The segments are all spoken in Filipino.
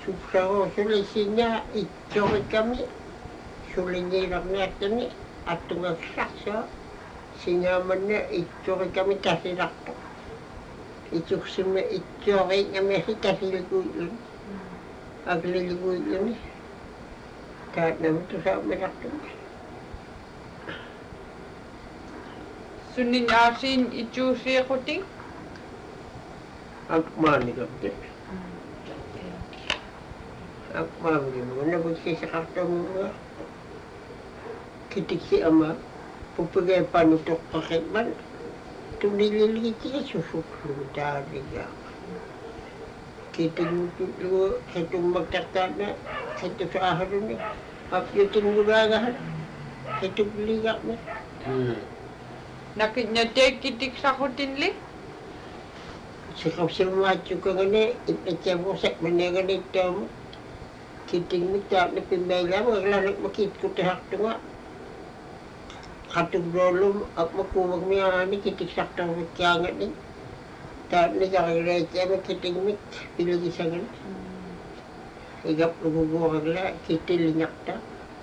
Suksaro sulisinya icori kami sulinyirak ni atungak saksa sinyamannya icori kami kasih rakto icuk sime icori kami kasih liguyon agli liguyon kahit naman ito sa merakto sunin asin icusi kuting akmani kapte akmani mo na magsisakakta mo kitik si ama pupagay panutok pakitman tunililigit siya susuklo dali ka kitik mo tulo itong magtakta ito sa aharo ni apyutin mo lagahan itong ligak na nakitnyate kitik sa kutinli sikap si macho ka gani ipetya mo sa maneganito mo kitik mo ta na pimbela maglalag makit ko tahak to nga katong rolom at makuwag niya ni kitik saktang kyangat ni ta ni kakilete mo kitik mit pilagi sa gani igap lugugo kagla kitil nyakta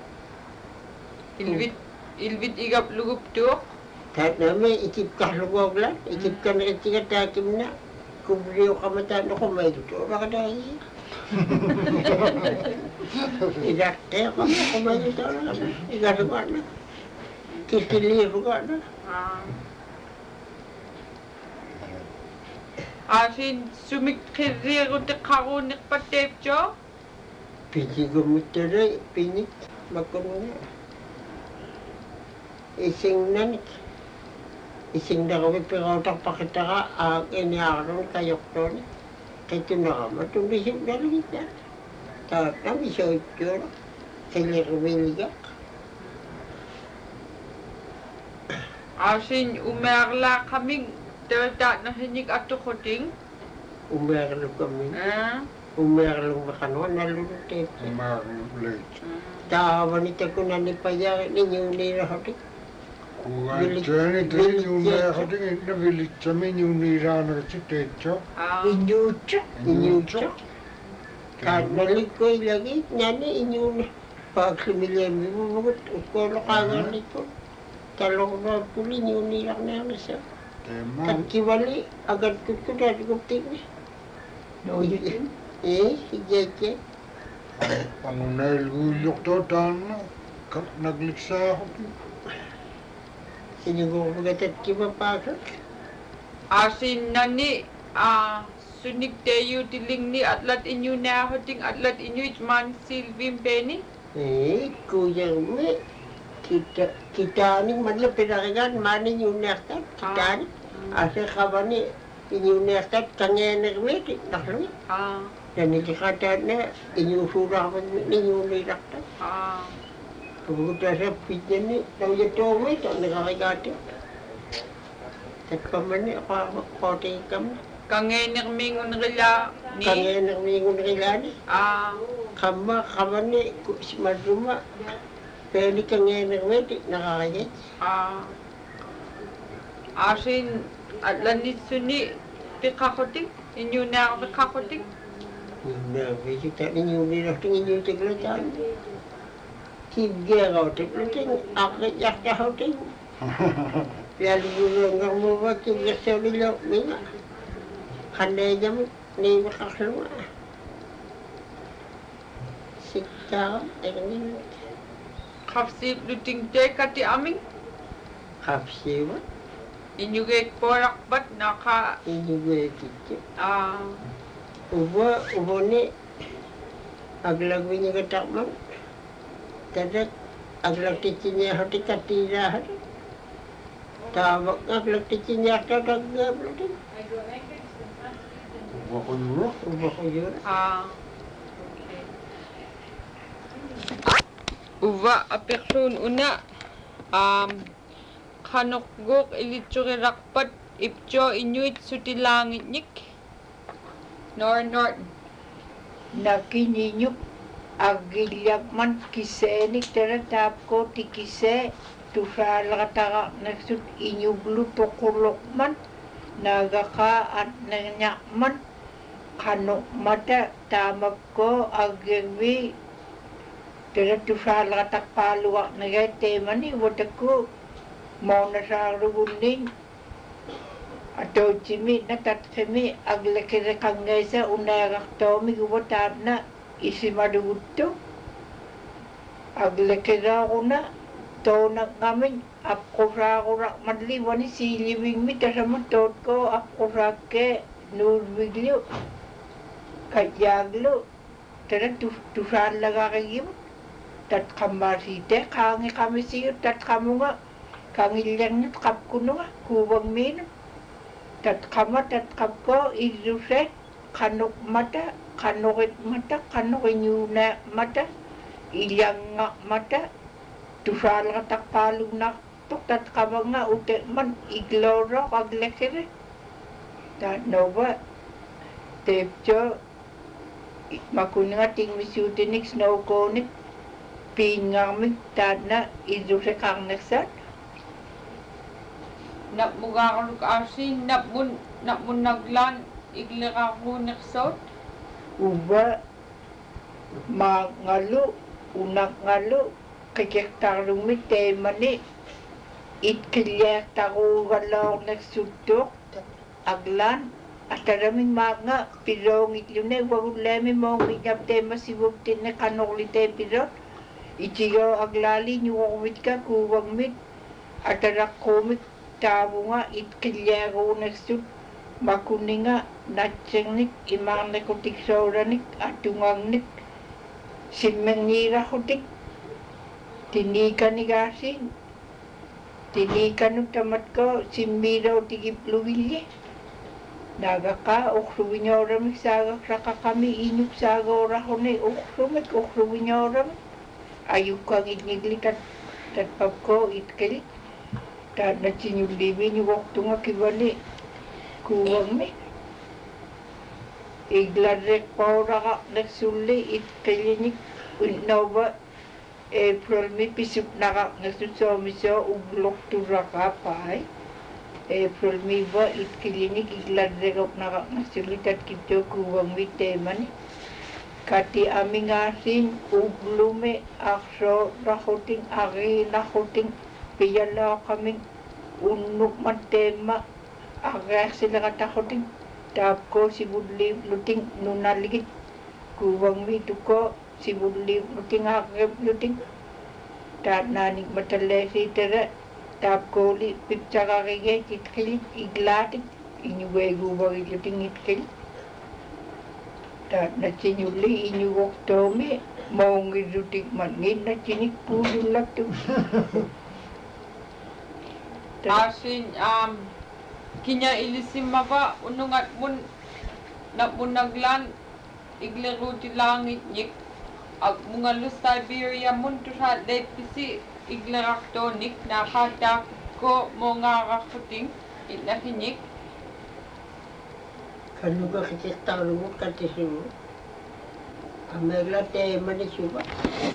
ilvit igap lugup tuok kahit namin ikip ka lugog lang ikip ka na itigatakim na kubriyo ka matano ko may luto baka dahil idakte ako may luto lang igaruga na kitiliru ka na asin sumikiriru te karunik patepcho pili gumutare pinit makuno na ising nanik ising na kami pirotak pakita ka ang iniaron kayok doon kaya na ka matulisip na rin yan tapos namin siya ito kilirwiliyak asin umerla kaming terda na hinig ato kuting umerlo kami umerlo makano nalulutit tawa nito ko na nipaya ninyo nirahotik Kuvaitseeni teijumeehatin inne vilitsämin juniraanarsi teitso. Inyutsa. Kadnalik ko ilagi, nani inyun. Pagsimilyan mo mga ukolo kagan nito. Talong na puli inyunirak na yan siya. At kiwali, agad ko dati ko tingin. Si Jeje. Pangunail gulyok to taana, nagliksa ako. Sinigong magatat kipapasok. asin nani sunik teyu tiling ni atlat inyu na hoting atlat inyu man silvim peni Kuya me, kita ni madla pinakagan mani yung nektat, kita ni. Asa ka ni inyong nektat kangenek me, naklo. Dan itikata na inyong surah inyong nilaktat. Pagkuta sa pitya ni, tau yato me, tau nakakagati. Tatpaman ni, kote ikam. kangenek mingun rila ni Kangenek mingun rila ni. Kama ni, madruma. Pwede kangenek me, nakakagati. asin atlan ni suni pikakoting inyu na pikakoting Na, kita inyong nilaktat inyong tiglatan. Kibgya kau tiglatan, akit yakta kau ting. Piali gulong mo ba kibgya sa bilog mina. Kanday jam ni makakalwa. Sikta ini kapsip luting te kati aming kapsiwa inyu ge porak bat naka ini gue kicip. Ubo ni aglagwinya katakman. Tadak aglag ticinya hati katira hati. Tawag aglag ticinya katagab luting. Ubo ko yun. uva apeksun una kanokgok ilitsuri rakpat ipcho inyuit sutilangit nik nor Nakininyuk agilyak kisenik teratap ko tikise tusala kataka nagsut inyuglu tokulok man nagaka at nanyakman kano mata tamak ko agirwi tera tusal katak paluak nagay temani wataku mauna sa rugunin atau cimi na tatsemi aglekere kangaysa unayak tomi guwatab na isi madugutto aglekere ako na tonak ngamin apkura kura madli wani silibing mi tasama tot ko apkura ke nurwiglo kajaglo tera tusal laga kagim tat kamasite kangi kami siyo tat kamunga kangilang nut kap kuno nga kubang minum tat kapko iduse kanok mata kanokit mata kanokinyuna mata ilang nga mata tusal katak palu nak tuk tat kamanga ute man igloro kaglekere tat nova tepcho makuninga ting misyutinik snow konik pingamit tat na iduse kang naksat Nap muga kaluk asin nap mun naglan iglera ko neksot. uba mangalu unak ngalu kekektarumi temani itkilyak taku galaw neksutok aglan ataraming mga pirong itlune wagulemi mong inyap tema sibugtin na kanoklite pirot itiyo aglali nyuwawit ka kuwang mit atarak komik tabo nga itkilyago neksut makuninga natsengnik imang nekotik sauranik atungangnik simengira kotik tinikan ni gasin tinikan tamat ko simbiraw tigipluwilye naga ka okruwinyoramik sagak raka kami inyuk sagora hone okruwinyoramik ayuk kang itniglikat tatpap ko itkelit tat na sinyulibi ni waktu nga kibali kuwang mi iglarek paura ka nagsuli itkalinik unnova April mi pisip naka nagsusomiso uglok turaka pay April mi ba itkalinik iglarek naka nagsulitat kito kuwang mi temani kati aming asin uglume akso rahoting agi nahoting piyala kaming unuk matema agak sila katakoting tapko si budli luting nunaligit kuwang mi tuko si budli luting agak luting tat nanik matale si tera tapko li pipchaka kage kitkilit iglatik inyuwe guwang luting itkil tat na sinyuli inyuwok tomi maungi luting mangin na sinik pululak tu Asin kinya ilisima ba unungat mun naglan iglero ti langit nyik ag mga Siberia mun tusat lepisi igleraktonik nakata ko mga kakuting inakinyik kanuga kekektarumut katisimu amela temani suba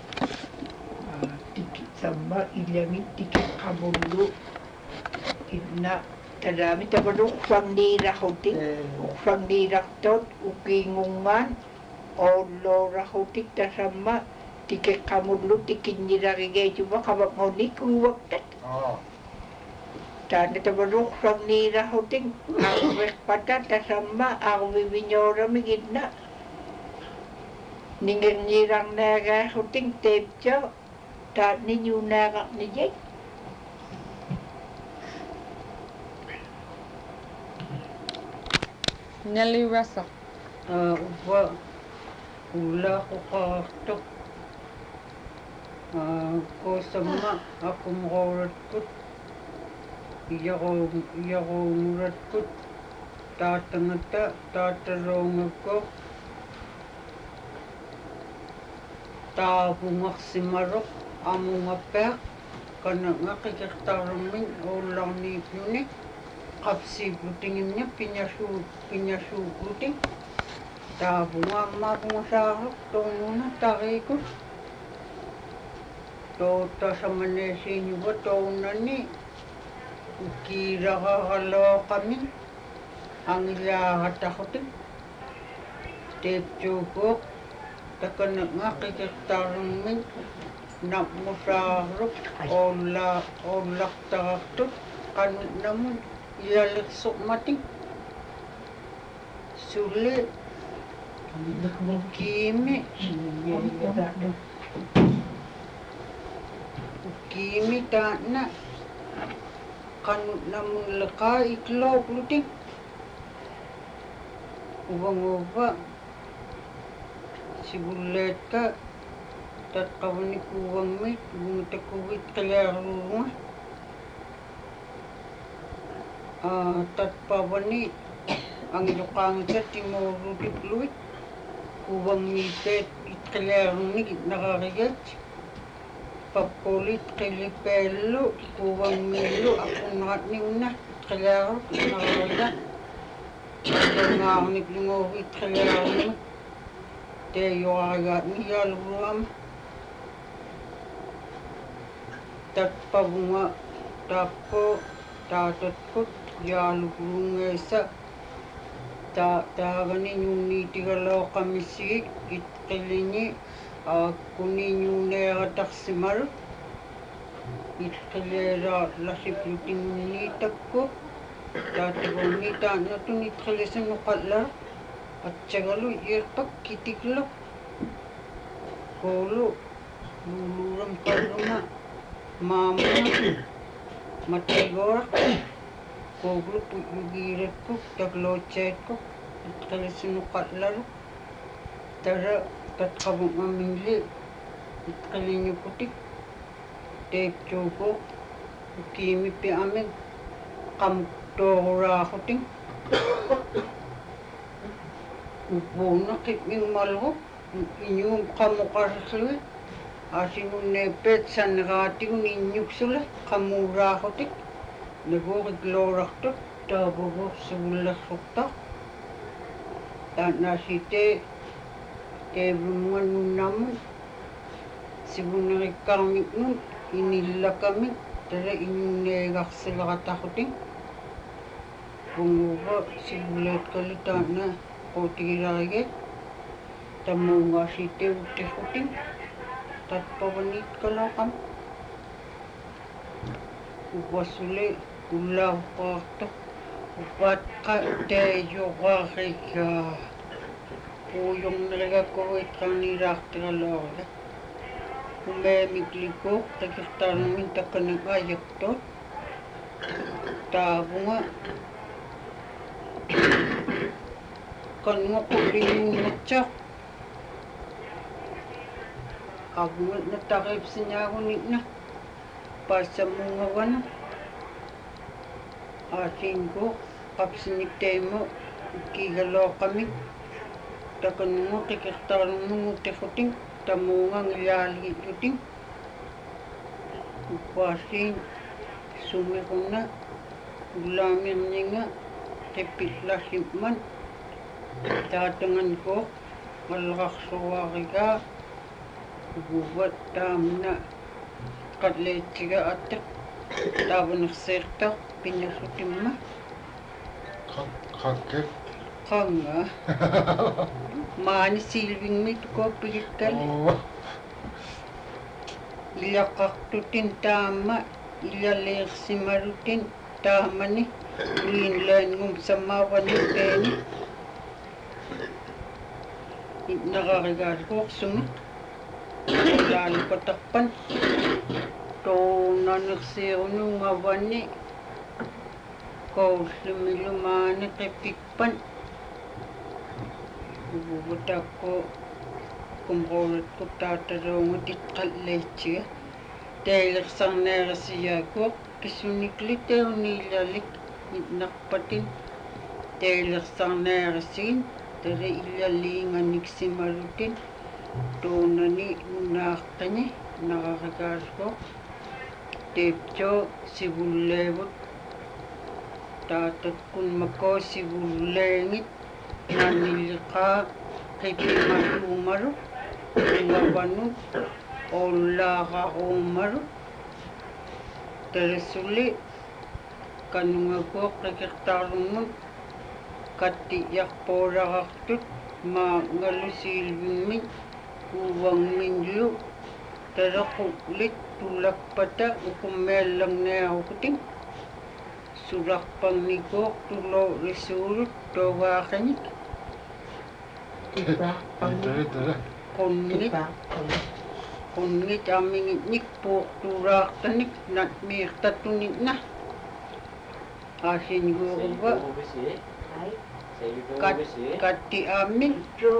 tikit sama ilangit tikit kabulu ina tadami tabadok fang nira hotik fang nira tot ukingungan olo rahotik tasama tikit kamulu tikit nira kige coba kabak ngonik kuwaktat tanda tabadok fang nira hotik akwek pata tasama akwi binyora migidna ningin nirang naga hotik tepcho tad ninyu naga nijek Nelly Russell. uba ula ko kaktok ko sama ako makawarat ko iya ko murat ko tatangata tatarong ako tabungak si Marok among apek kana nga kikaktaruming ulang ni Pune kapsi butingin niya pinyasu buting tabunga mapumasakak tong na takay ko tota sa manesi niyo ba tong na ni ukira kakalo kami ang ilahat ako din Teepjuukuq takanaqqiqertaarummin nammusaaruq oollartarartut qanunnamun ilallersuqmatik sulli kiimi taanna qanunnamun leqaa iklooglutik uvanguuva sivulleetka tatqavanikuuvammit uvungtakuvit qiliaruunga tatpavani angluqaangasat timuurrutikluit uvangmiiteet itqiliarunnik itnaqarigat pappulit qilipeellu uvangmiillu aqunneqatnigunna itqiliarut itnaqarigat Ngaaniklingovi tqiliarunnik teeyoqarigaatmi yaaluguama tatpavunga taappo taatatkut yaaluguungeessa taagani ñunniitigalooqamissigik itqiliñi aakkuni ñuuneeratarsimalu itqilieraarlasiplutingunniitakku taatavunni taannatun itqilisanuqallaru atchagalu iirpak kitiklu koolu luuluuram qalluma maamuna matigooraq kooglu puyugiiratkuk tagloocheetkuk itqilisanuqallaru tara tatqavungamilli itqiliñuputik teepjuukuq ukiimippi amik qamtooraaqutin upuuna qipmingmalgu iñuum qamuqarrlui asinunneeppeet sanneqaatigun inñuksula qamuuraaqutik naguuqiklooraqtut taavuguq sivullerruqtaq taannaasitee teevunga nunnamun sivuneriqqarmiknun inillakamik tara iñunneegarsileqataqutin punguuva sivulleetkallu taanna quutigilariget tammuungaasitee uttiqutin tatpavaniitkalooqam uvassuli ullaavuqqaartuq uppaatqa teeyoqarigaa puuyornerigakuitqarniiraartigalooрига умеэмикликууq такертаарнамин такканагааяртуут таавунга каннуқуллингууннатсаақ авунга натариипсинаагуникна паассаммунгавана аасингу қапсиниктаиму уккигалооқамик таканнугу қикертаарнуммунгу тихутин тамуungangilaalигиттутин уппаасиин суммиқунна улаамиернинга қиппиллааллимман таатанганкоо маллеқарсуааригаа увvat таамна қаллеитсига аттақ тааванерсеэртаа пиннерлутимма Qakket. qanga maani silvingmit kooppigikkal ilaqartutin taamma ilaleersimalutin taamani uliinlaangum sammaavani teeni itnaqarigaasuqsumit laalupatarpan toonanersiirunungavani koullumilumaani qipikpan uvutakku kumqoolatku taataluungut iqqalleitsiga teelersarneerasiaakuq kissunikli teuniillalik itnarpatin teelersarneerasigin tara illaliinganiksimalutin tuunani nunaartani nararikaasuq teeptoo sivulleevut taatatkun makoo sivulleengit nanilliqaa qipimaluumalu ngavanu ollaaqaruumalu talasuli kanungakuuq qiqertaarummun katti'yarpuulaqartut ma ngalusilvimmi uvangminlu taraqullit tulakpata ukummeellangnaarukutin suraqpangnikuuq tulo risuulut tovaaqanik qunngit amingitnik puuqtuuraaqtanik natmiiqtatunikna aasinguuruva katti aamin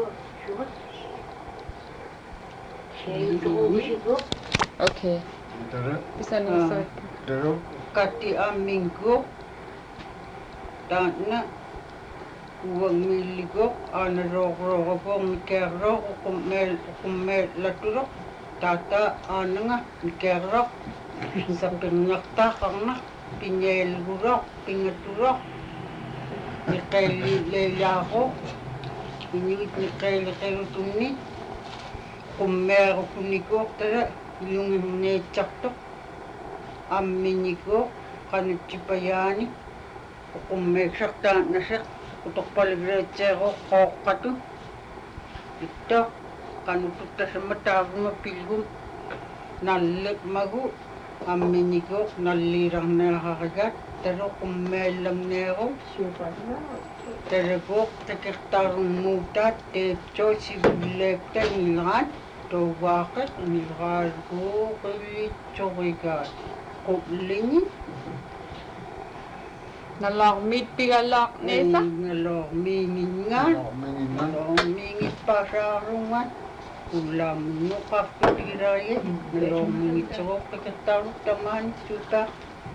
Okay. Bisa nusot. katti aaminguuq taanna uangmiliguuq aanarooqrooqapuuq mikiarrooq uqummeellatturoq tata aananga mikiarroq sapinngaqtaaqarnaq pinyeelguroq pinngaturoq miqeellileellaaqoq inuit miqeeliqerutunni qummeerukunikuuq tara ilungimneitsartoq amminikuuq qanutsipayaani uqummeeksartaannaseq utorpaligreetseeruq qooqqatu ittoq qanututtasama taavuma pilgum nalliq magu amminikuuq nalliirarneerarigat tara qummeellamneeruq tarakuuq takertaarummuutaat teetsoo sivilleektan ilraat tovaaqat nilraalkuuqillitsorigaat qullini Nalaqmit pigalaaqneesa. ngalormiingingaat nalormiingippasaarungat ullamnuqartutigiraayat nalormiingitsoruq takertaaruq tamaani suutaaq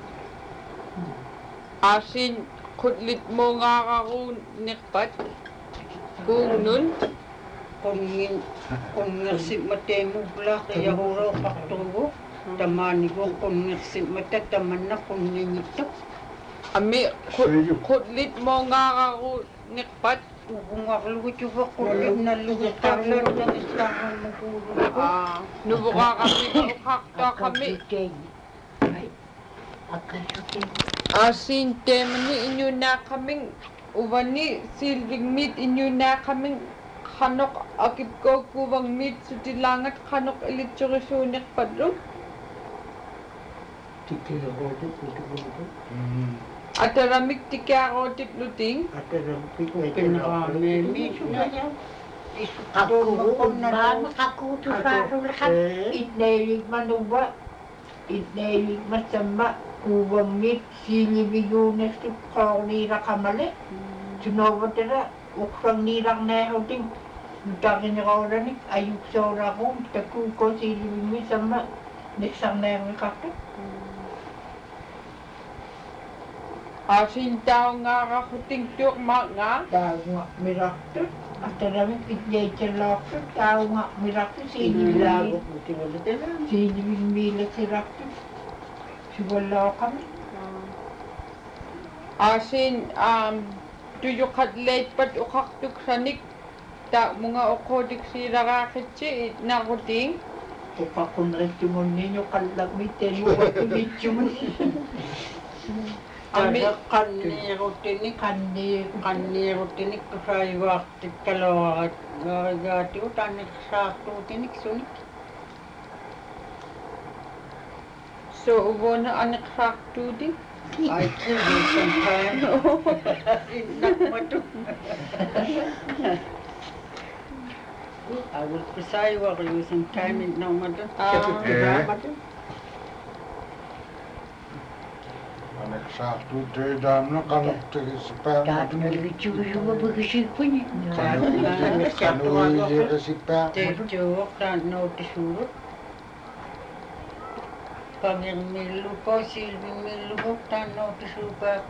Asin kutlit mo ngaqaruun niqpat. Kuunun. qunngirsimmateemuglaaq iyaruroqarturugu tamaanigu qunngirsimmata tamanna qunngingittuq Ami kutlit mo ngaqaruun niqpat. ugungarlugutuva qullit nalluguttarlaartangistaarrammukuulugu Nubuqaqami uqaqta kami. Asin temani inyuna kaming uvani silvingmit inyuna kaming kanok akipko kuvangmit sutilangat kanok ilitsurisuuniqpatlu. Ataramik tikiarotik luting. Itneilig masama uvangmit siliviguunestu qaorniirakamale sunovatara uqsangniirarneeruting nutaaqiniqaulanik ayuksooraqum takuuko silivigmi sama niqsarneermiqartu Asin tao ngaqaquting tuq manga. taunga miraqtu ataramik itneitserlaaqtu taunga miraqtu silivigmiilasiraqtu siwallooqami Asin tuyuqatleitpat uqaqtuk sanik ta mga uqotik siraqaqitsi itnaquting. uqaqunrittumunniñu qallaqmittenuwatulitsumun qanniirutinik qanniirutinik tusaivaartikkaloarat gaarigaatigu tanniqsaartuutinik sunik So uvona aniqsaqtuuti. I give you some time. I will preside while you some time in Namadu. Aneksaartu teedaamna qanuqtigisippaamatu qanuiliqasippaamatu Tejuoqtaan nootisuurut. Pangirmilluko silvimilluqtaan nootisuupaak.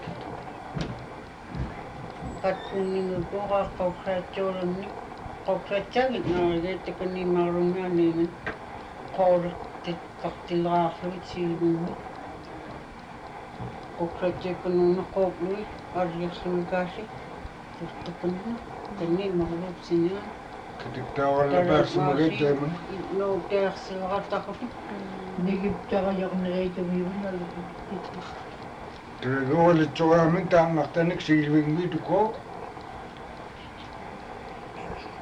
Qatkunninguko qaqqauqsaatsuulamni qoqsatsagit naarigeettakanimaarungaaniiman qoortit qartilraarluit silvimmi. Qoqsatsikkununna qooqluit arjirsuugaasi turtupunna tanni marluupsinaa. Kitiktaawallapaarsumagiteeman Nooteersiuqattaqut nigiptaqajaqnereitumiunalu Tegualitsuaamin taanngaqtanik silvingmituko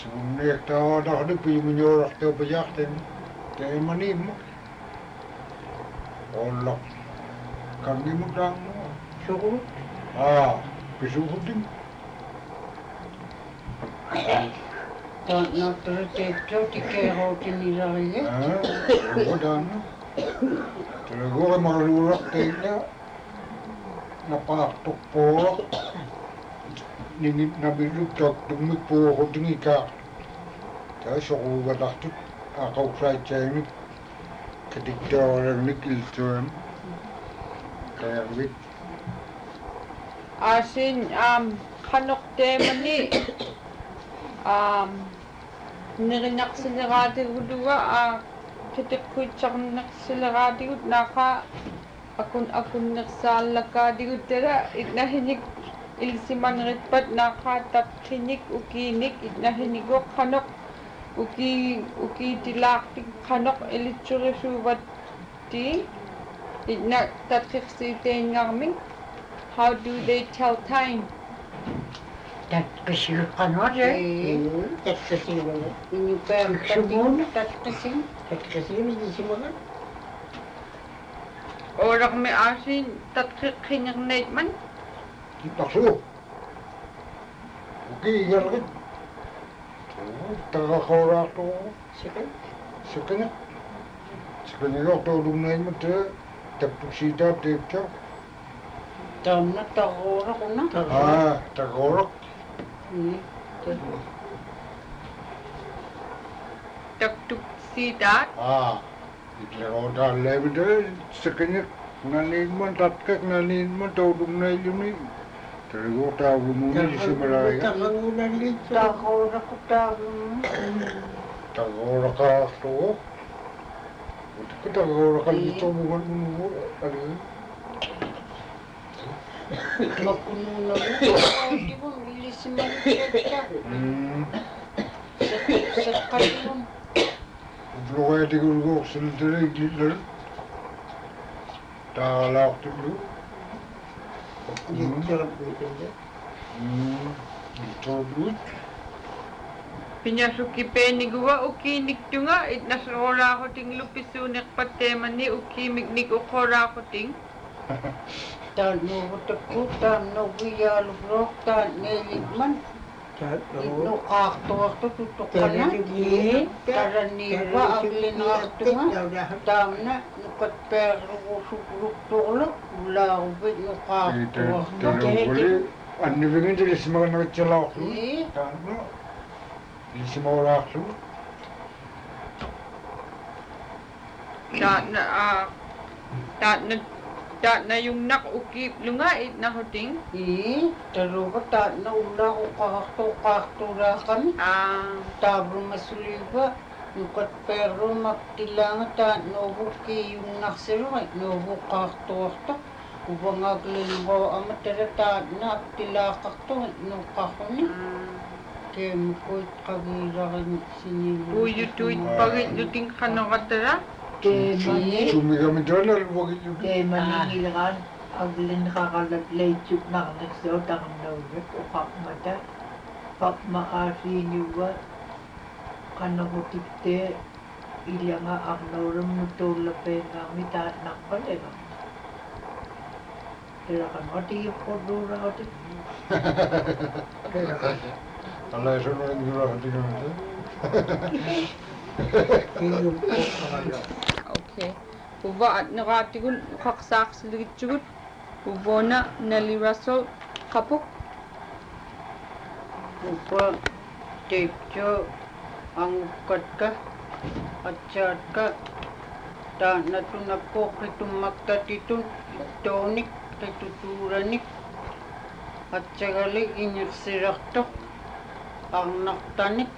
Suunnilleen tahdahdi piiminjoorahtaa pajahten teemaniimma. Olla kangimutaan. Suku. Pisuhutin. No teettää tikeerootin niille. Voidaan. Tulee kuulemalla luuratteilla. Napahtu puolella. Niin nabilut tottummi puohutin ikään. Tässä on uudahtu. Akauksaitseen. Ketikää olen nikiltyön. Kärvit. Asin kanok teemani nerinaqsileraatiguluga kitiqquitsarnersileraatigut naaqa akunnersaallakkaatigut tala itnahinik ilsimanritpat naaqa tapqinik ukiinik itnahinigo qanoq ukiitilaaqtik qanoq ilitsurisuuvatti itna tatqiqsiiteengarmik. How do they tell time? Tatqisiuqqanuari. Tatkasiimana. Inupaamtatiguna tatqisin. Tatkasiimana. Oraqmi asin tatqiqqinerneitman. Taksu. Okei, järgit. Tagaqoraaqtu. Sekene. Sekene johtoudunneimmat tappuksiitaa teeptä. Taamna tagooraquna. Tagooraq. Taktuksiitaat. Itlerotaan levitä. Sekene. Naniinman tatkak naniinman toudunneilluni. Tagoortaavununi simaraiga. Tagooraqutaavunu. Tagooraqaaqtu. Mutta tagooraqallistomugan munu ali. Makunuunagu ilisimarutetta. Seqqalun. Luqaatikulguuqsiltereigillar. Taalaaqtullu. Iltorluut. Pinasukipeeniguwa ukiiniktunga itnasrooraaquting lupisuuneqpatteemani ukiimiknik uqooraaquting. Taannuugutakku taannuugiyaaluvroq taanneelikman. Nuqaaqtuaqtu tutuqqana. Taraniiva aglinaqtunga. Taamna nuqatpeerrugusugruktuqluq ulaaruvit nuqaaqtuaqtu. Annivingin tilissimaganagatsalaqlu. Taannu. Tilissimagalaaqlu. Taatna yung nakukip lunga itnahuting. Taruga taatna ulaaqoqaqtuqaaqturaqan. Taabru masuliva. Nukat pero magtilanga taatnuugu kiyungnaqsiruq nuuguqaaqtuaqtu. Ubangaglilgo amatara taatna aktilaqaqtu nuqaquni. Kemkuit qagiraqin sinilu. Uyutuit pagit luting qanoqatara. Sumigamitana luwagillu. Maningilgan aglin qaqalat laychuk naqnaqsoo taqannawgat uqaqmata paqmaqaasiiniuga qanaqutikte ilanga aqnawram nutuullapeengaami taatnaqqalega. Teraqanqatigiqqurruuraqatik. Allah sunurin yuraqatigamata. Okay. Uva at nakatigul qaqsaaqsiligitsugut uvona naliraso qapuk. Upa teepcho angkatka atchatka taanatunappoqitumaktatitun toonik tatutuuranik atsagali ingirsiraqtoq arnaqtanik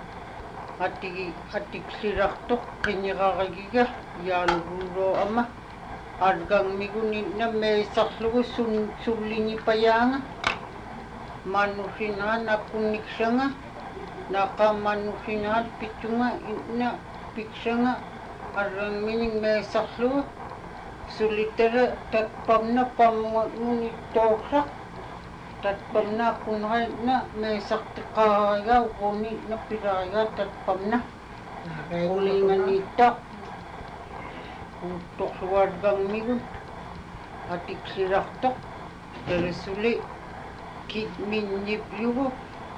atiksiraqtoq qiniqaragiga yaaluruuro ama argangmigunitna meesaqlugu sulliñipayaanga manusina nakunniksanga naqamanusina pitsunga inna piksanga argangmining meesaqlugu sulitara tatpamna pammunit tooqsaq tatpamna kunraitna meesartiqqaariga uquni nappiraariga tatpamna ulinganiittaq uuttorluargangmigun atiksirartoq tarisuli kitminnipiugu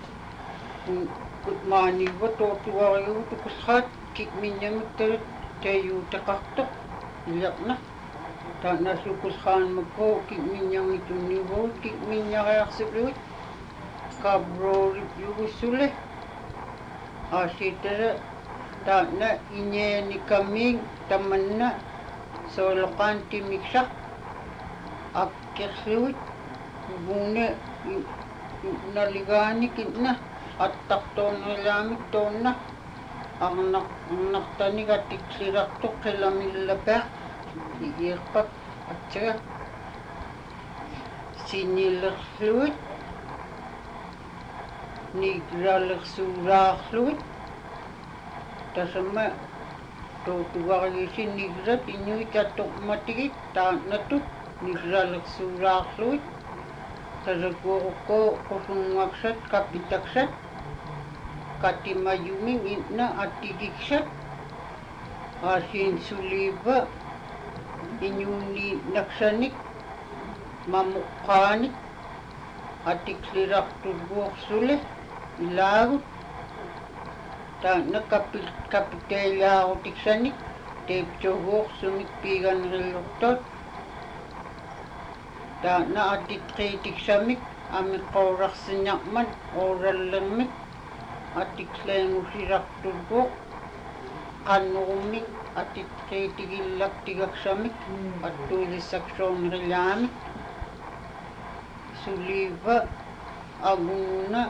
maaniuva tortuariugu tukusraat kitminniamik tarit tayuutaqartoq iliaqna taanasukusraanmakko kitminniangitunniugut kitminniariarsiluit kabrooripiugussuli aasitala taana iñeenikammiing tamanna sooloqaan timiksaq akkirluit uguune naligaani kitna attaqtoonerilaamik toonna arnaqtanik atiksirartoq qilamillapaq iiqpak atsaga sinilerluit nigralersuuraarluit tasama tootuarigisin nigrat inuit atoqmatigit taannatut nigralersuuraarluit tasaqoruqqo qusunguaksat kapitaksat katimayuming itna atigiksat asin suliva inyuni naksanik mamuqqaanik atiksirarturguursuli ilaagut taana kapiteeliaarutiksanik teepsoguursumik piiganrillortot taana atitqiitiksamik amiqqoorarsiñarman oorallermik atiksleengusirarturguuq qannurummik atitqiitigillaktigaksamik attuulissaksoonerilaamik suliva agunna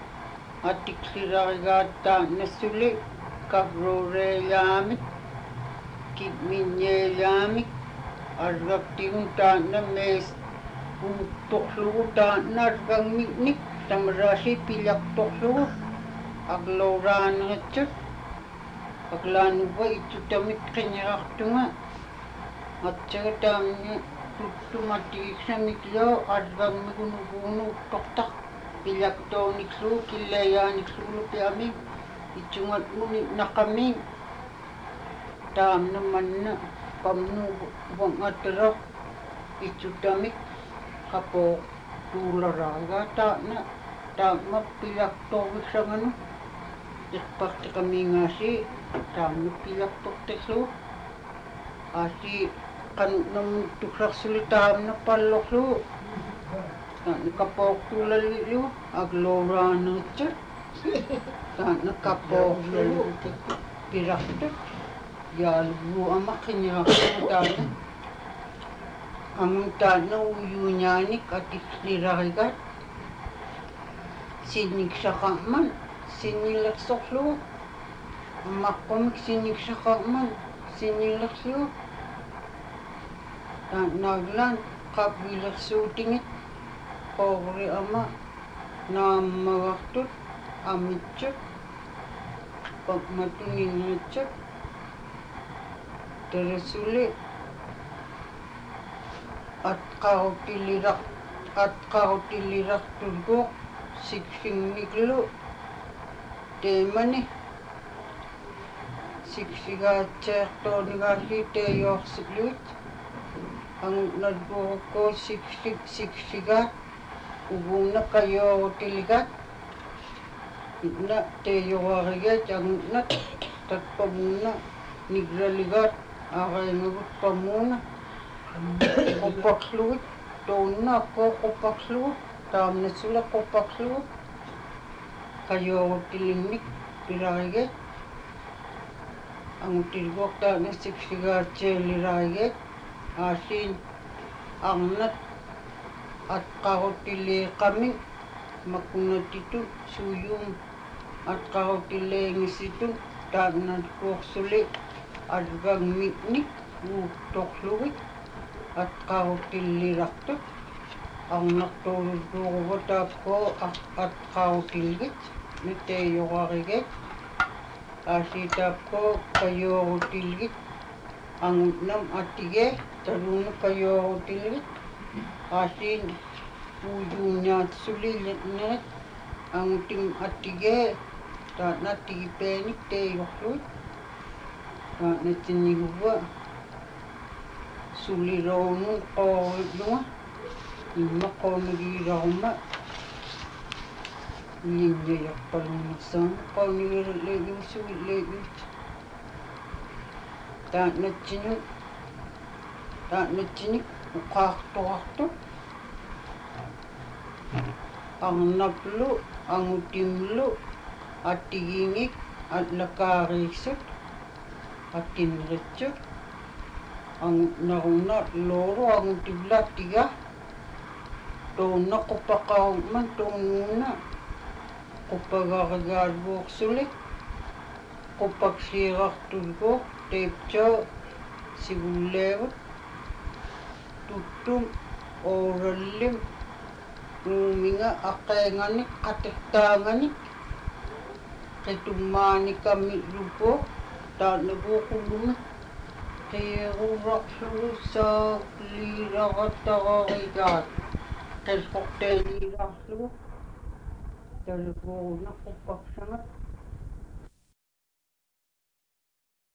atiksirarigaattaannasuli kavroreelaamik kitminñeelaamik argaktigun taanna mees uuttorlugu taanna argangmiknik tamaraasi piljaqtorlugu agloraaneritsut aglaanuva ittutamik qiñerartunga atsaga taamni tuttumatigiksamiklo argangmigunuguunu uttortaq piljaqtooniklu killeeyaanikluulu piamik itsungatmuni naqaming taamna manna pamnu vangatero itsutamik kapo tuularaga taana taama piljaqtorviksanganu iqpartiqamiingaasi taamna piljaqtortiklu aasi qanu'namun tuksarssuli taamna pallorlu taana kapoortuulallilu agloraaneritsut taana kapoorlu pirartut yaalgu amaqqinirartugu taana amun taana uyuuñaanik atiksirarigat sinniksaqarman sinnilersorlugu ammaqqumik sinniksaqarman sinnilerlugu taannaaglaan qavilersuutingit qoovri ama naammagartut amitsut paqmatuninngitsut terasuli atqarutilirarturguuq siksingniklu teemani siksigaatseertoonigaassi teeyoorsikluit angutnatguurukkoo siksigaat uguuna kayoorutiligat itna teeyoraarigat angutnat tatpamuuna nigraligat aareemagut pamuuna qoppaqlugut toonna akkoo qoppaqlugut taamnasula qoppaqlugut kayoorutilinnik piraarigat angutilguuq taana siksigaatseeliraarigat aasiin arnat atqarutiliiqamik makkunatitut suyum atqarutileengissitut taannatkuursuli argangmiknik uuttorlugit atqarutillirartut arnartuululluuruva taakkoo atqarutilgit niteeyorarigat aasiitaakkoo kayoorutilgit angutnam atige taluuna kayoorutilgit aasiin puujuuniat sulillatnerit angutim attige taatnaattigipeenik teilorluit taatnatsiniguvua suliroonun qoorilluga imma qoonigiilaruma iinniarpalunnersaan qoonigilerleegiussuilleegiut taatnatsinik uqaartorartu arnaplu angutimlu attigiingik atlakaariissut attinneritsut naruna looru angutivlaattiga toonna quppaqaarumman toonnuuna quppagaarigaaluorsulik quppaksiirartulguor teiptoo sivulleegut tuttum oorallim uuminga aqeenganik qatertaanganik qitummaanikamillupo taatnaguuqullumat qiirurrarlugu saakliiraqatararigaat qilqorteeniilaarlugu talaguuruna quppaqsangat